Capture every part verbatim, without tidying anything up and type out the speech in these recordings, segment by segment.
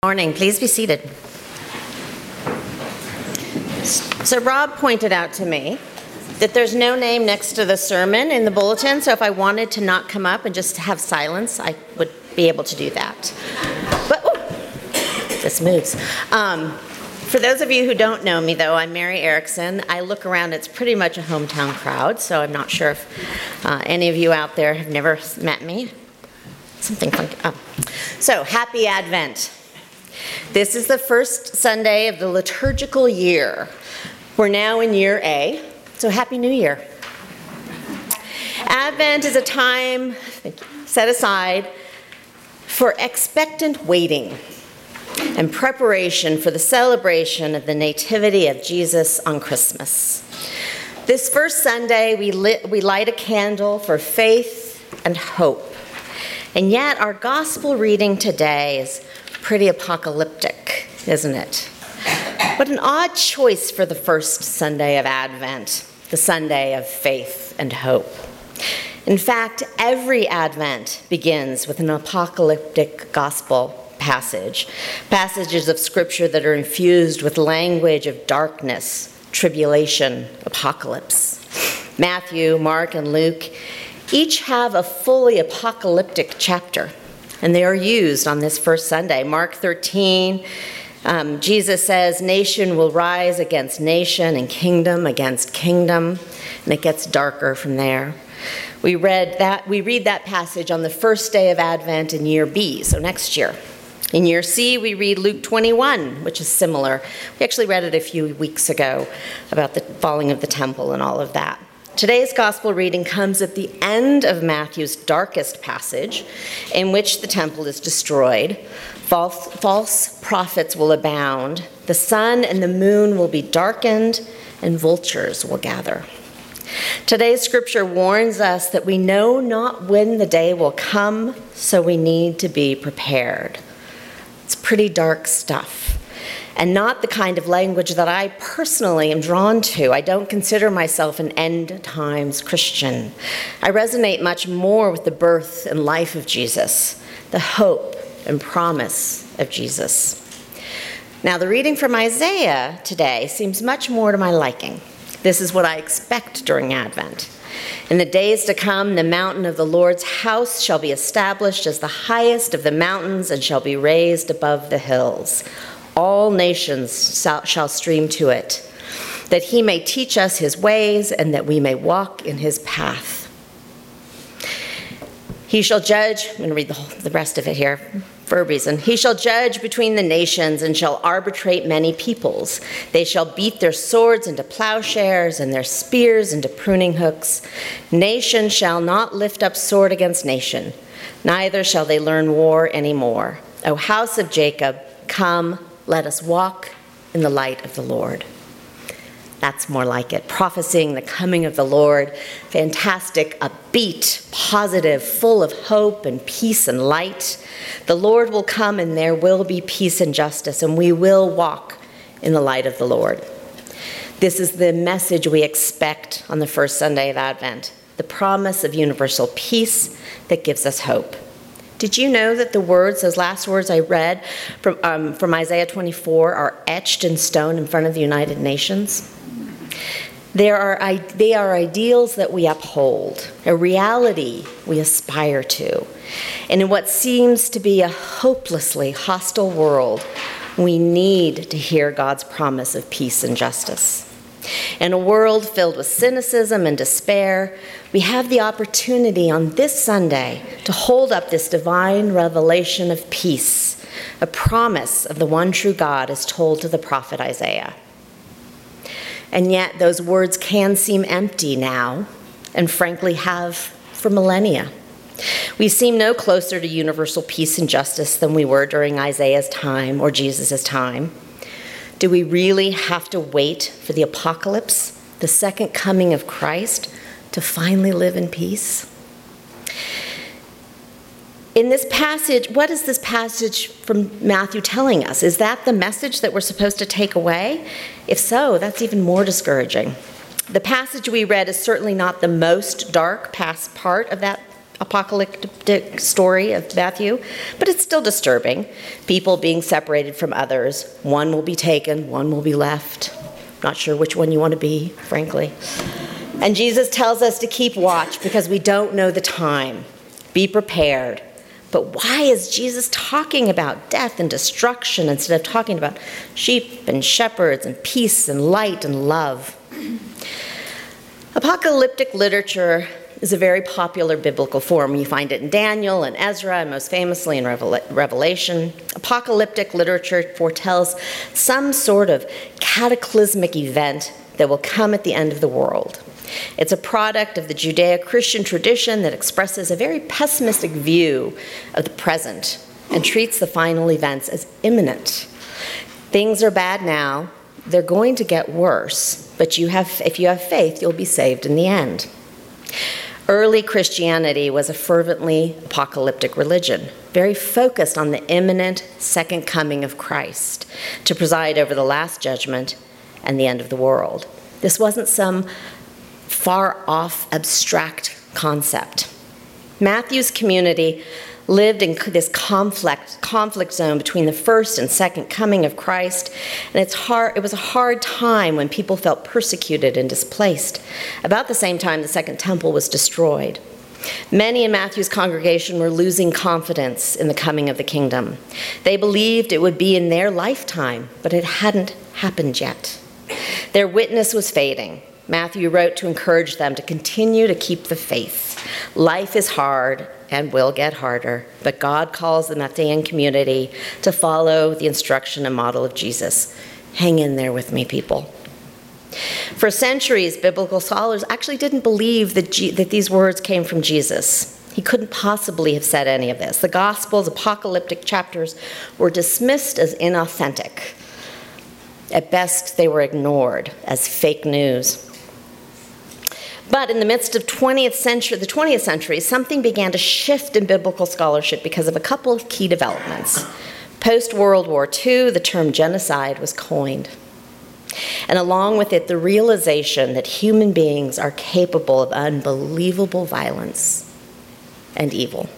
Morning. Please be seated. So Rob pointed out to me that there's no name next to the sermon in the bulletin, so if I wanted to not come up and just have silence, I would be able to do that. But, oh, this moves. Um, for those of you who don't know me, though, I'm Mary Erickson. I look around, it's pretty much a hometown crowd, so I'm not sure if uh, any of you out there have never met me. Something funky. Oh. So, happy Advent. This is the first Sunday of the liturgical year. We're now in year A, so Happy New Year. Advent is a time set aside for expectant waiting and preparation for the celebration of the Nativity of Jesus on Christmas. This first Sunday, we, lit, we light a candle for faith and hope. And yet, our gospel reading today is pretty apocalyptic, isn't it? What an odd choice for the first Sunday of Advent, the Sunday of faith and hope. In fact, every Advent begins with an apocalyptic gospel passage, passages of Scripture that are infused with language of darkness, tribulation, apocalypse. Matthew, Mark, and Luke each have a fully apocalyptic chapter, and they are used on this first Sunday. Mark thirteen, um, Jesus says, nation will rise against nation and kingdom against kingdom, and it gets darker from there. We read that, we read that passage on the first day of Advent in year B, so next year. In year C, we read Luke twenty-one, which is similar. We actually read it a few weeks ago about the falling of the temple and all of that. Today's gospel reading comes at the end of Matthew's darkest passage, in which the temple is destroyed. False, false prophets will abound. The sun and the moon will be darkened, and vultures will gather. Today's scripture warns us that we know not when the day will come, so we need to be prepared. It's pretty dark stuff, and not the kind of language that I personally am drawn to. I don't consider myself an end times Christian. I resonate much more with the birth and life of Jesus, the hope and promise of Jesus. Now, the reading from Isaiah today seems much more to my liking. This is what I expect during Advent. In the days to come, the mountain of the Lord's house shall be established as the highest of the mountains and shall be raised above the hills. All nations shall stream to it, that he may teach us his ways and that we may walk in his path. He shall judge, I'm going to read the, whole, the rest of it here for a reason. He shall judge between the nations and shall arbitrate many peoples. They shall beat their swords into plowshares and their spears into pruning hooks. Nation shall not lift up sword against nation, neither shall they learn war anymore. O house of Jacob, come, let us walk in the light of the Lord. That's more like it. Prophesying the coming of the Lord. Fantastic, upbeat, positive, full of hope and peace and light. The Lord will come and there will be peace and justice, and we will walk in the light of the Lord. This is the message we expect on the first Sunday of Advent. The promise of universal peace that gives us hope. Did you know that the words, those last words I read from, um, from Isaiah twenty-four, are etched in stone in front of the United Nations? There are, they are ideals that we uphold, a reality we aspire to. And in what seems to be a hopelessly hostile world, we need to hear God's promise of peace and justice. In a world filled with cynicism and despair, we have the opportunity on this Sunday to hold up this divine revelation of peace, a promise of the one true God as told to the prophet Isaiah. And yet those words can seem empty now, and frankly have for millennia. We seem no closer to universal peace and justice than we were during Isaiah's time or Jesus' time. Do we really have to wait for the apocalypse, the second coming of Christ, to finally live in peace? In this passage, what is this passage from Matthew telling us? Is that the message that we're supposed to take away? If so, that's even more discouraging. The passage we read is certainly not the most dark past part of that apocalyptic story of Matthew, but it's still disturbing. People being separated from others. One will be taken, one will be left. Not sure which one you want to be, frankly. And Jesus tells us to keep watch because we don't know the time. Be prepared. But why is Jesus talking about death and destruction instead of talking about sheep and shepherds and peace and light and love? Apocalyptic literature is a very popular biblical form. You find it in Daniel and Ezra, and most famously in Revelation. Apocalyptic literature foretells some sort of cataclysmic event that will come at the end of the world. It's a product of the Judeo-Christian tradition that expresses a very pessimistic view of the present and treats the final events as imminent. Things are bad now. They're going to get worse, but you have, if you have faith, you'll be saved in the end. Early Christianity was a fervently apocalyptic religion, very focused on the imminent second coming of Christ to preside over the last judgment and the end of the world. This wasn't some far-off, abstract concept. Matthew's community lived in this conflict, conflict zone between the first and second coming of Christ, and it's hard, it was a hard time when people felt persecuted and displaced. About the same time, the Second Temple was destroyed. Many in Matthew's congregation were losing confidence in the coming of the kingdom. They believed it would be in their lifetime, but it hadn't happened yet. Their witness was fading. Matthew wrote to encourage them to continue to keep the faith. Life is hard and will get harder, but God calls the Matthean community to follow the instruction and model of Jesus. Hang in there with me, people. For centuries, biblical scholars actually didn't believe that, G- that these words came from Jesus. He couldn't possibly have said any of this. The Gospel's apocalyptic chapters were dismissed as inauthentic. At best, they were ignored as fake news. But in the midst of twentieth century, the twentieth century, something began to shift in biblical scholarship because of a couple of key developments. Post-World War Two, the term genocide was coined. And along with it, the realization that human beings are capable of unbelievable violence and evil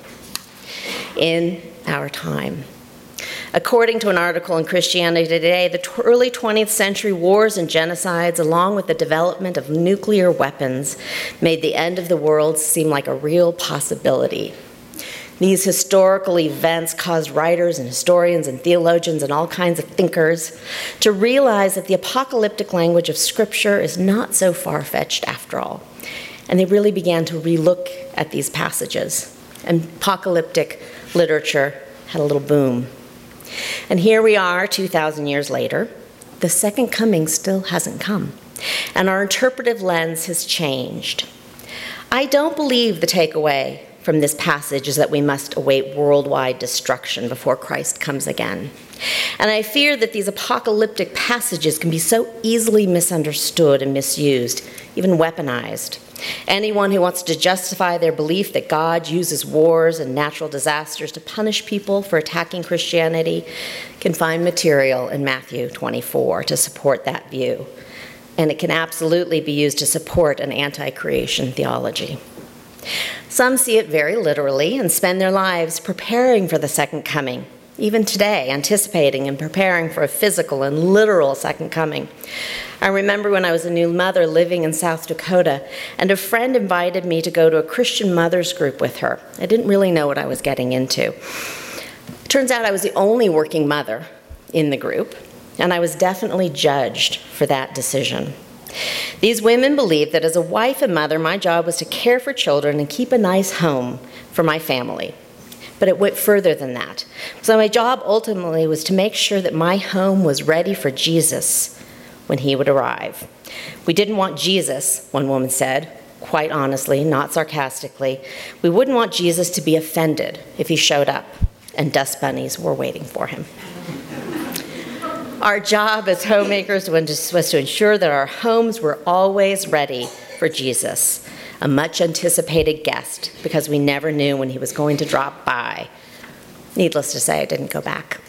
in our time. According to an article in Christianity Today, the t- early twentieth century wars and genocides, along with the development of nuclear weapons, made the end of the world seem like a real possibility. These historical events caused writers and historians and theologians and all kinds of thinkers to realize that the apocalyptic language of Scripture is not so far-fetched after all. And they really began to relook at these passages. And apocalyptic literature had a little boom. And here we are, two thousand years later. The second coming still hasn't come, and our interpretive lens has changed. I don't believe the takeaway from this passage is that we must await worldwide destruction before Christ comes again. And I fear that these apocalyptic passages can be so easily misunderstood and misused, even weaponized. Anyone who wants to justify their belief that God uses wars and natural disasters to punish people for attacking Christianity can find material in Matthew twenty-four to support that view. And it can absolutely be used to support an anti-creation theology. Some see it very literally and spend their lives preparing for the second coming, even today, anticipating and preparing for a physical and literal second coming. I remember when I was a new mother living in South Dakota, and a friend invited me to go to a Christian mothers group with her. I didn't really know what I was getting into. Turns out I was the only working mother in the group, and I was definitely judged for that decision. These women believed that as a wife and mother, my job was to care for children and keep a nice home for my family. But it went further than that. So my job ultimately was to make sure that my home was ready for Jesus when he would arrive. We didn't want Jesus, one woman said, quite honestly, not sarcastically. We wouldn't want Jesus to be offended if he showed up and dust bunnies were waiting for him. Our job as homemakers was to ensure that our homes were always ready for Jesus, a much anticipated guest, because we never knew when he was going to drop by. Needless to say, I didn't go back.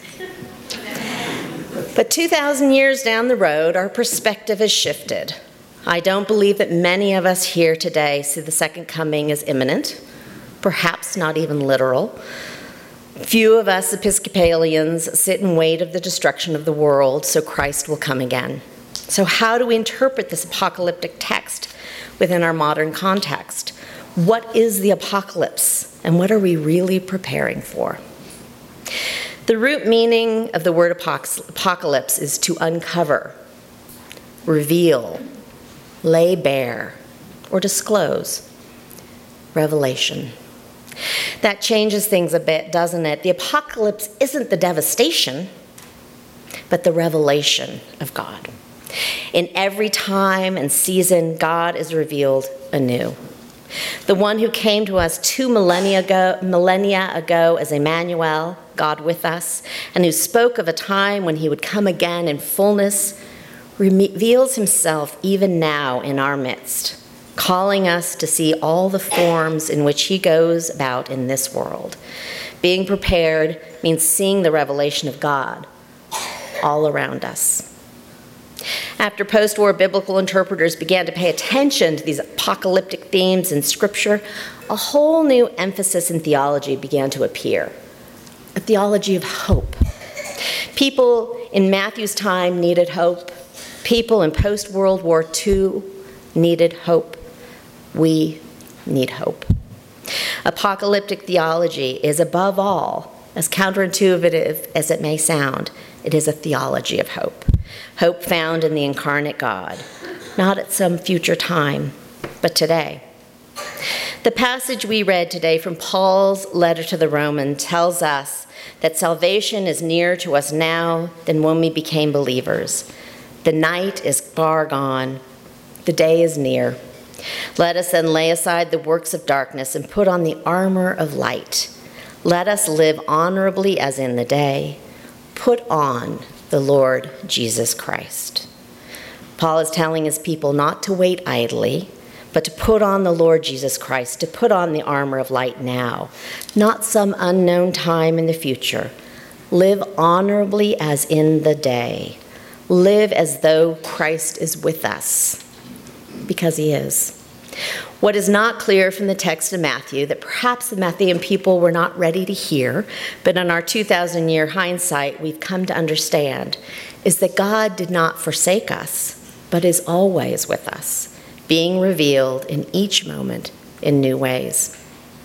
But two thousand years down the road, our perspective has shifted. I don't believe that many of us here today see the second coming as imminent perhaps not even literal. Few of us Episcopalians sit and wait of the destruction of the world so Christ will come again. So how do we interpret this apocalyptic text within our modern context? What is the apocalypse, and what are we really preparing for? The root meaning of the word apocalypse is to uncover, reveal, lay bare, or disclose. Revelation. That changes things a bit, doesn't it? The apocalypse isn't the devastation, but the revelation of God. In every time and season, God is revealed anew. The one who came to us two millennia ago, millennia ago as Emmanuel, God with us, and who spoke of a time when he would come again in fullness, reveals himself even now in our midst, calling us to see all the forms in which he goes about in this world. Being prepared means seeing the revelation of God all around us. After post-war biblical interpreters began to pay attention to these apocalyptic themes in Scripture, a whole new emphasis in theology began to appear, a theology of hope. People in Matthew's time needed hope. People in post-World War Two needed hope. We need hope. Apocalyptic theology is, above all, as counterintuitive as it may sound, it is a theology of hope. Hope found in the incarnate God, not at some future time, but today. The passage we read today from Paul's letter to the Romans tells us that salvation is nearer to us now than when we became believers. The night is far gone. The day is near. Let us then lay aside the works of darkness and put on the armor of light. Let us live honorably as in the day. Put on the Lord Jesus Christ. Paul is telling his people not to wait idly, but to put on the Lord Jesus Christ, to put on the armor of light now, not some unknown time in the future. Live honorably as in the day. Live as though Christ is with us, because he is. What is not clear from the text of Matthew, that perhaps the Matthean people were not ready to hear, but in our two thousand year hindsight we've come to understand, is that God did not forsake us, but is always with us, being revealed in each moment in new ways.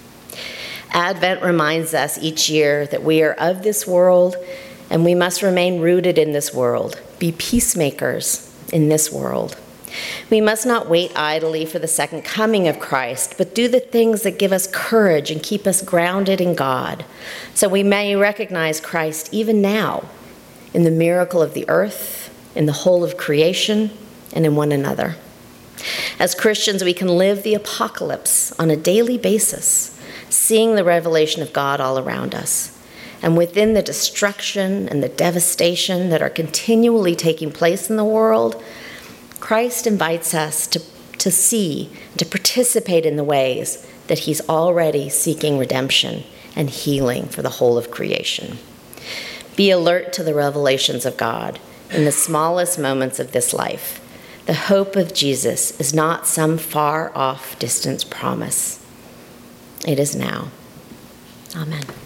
Advent reminds us each year that we are of this world and we must remain rooted in this world, be peacemakers in this world. We must not wait idly for the second coming of Christ, but do the things that give us courage and keep us grounded in God, so we may recognize Christ even now in the miracle of the earth, in the whole of creation, and in one another. As Christians, we can live the apocalypse on a daily basis, seeing the revelation of God all around us. And within the destruction and the devastation that are continually taking place in the world, Christ invites us to, to see, to participate in the ways that he's already seeking redemption and healing for the whole of creation. Be alert to the revelations of God in the smallest moments of this life. The hope of Jesus is not some far-off, distant promise. It is now. Amen.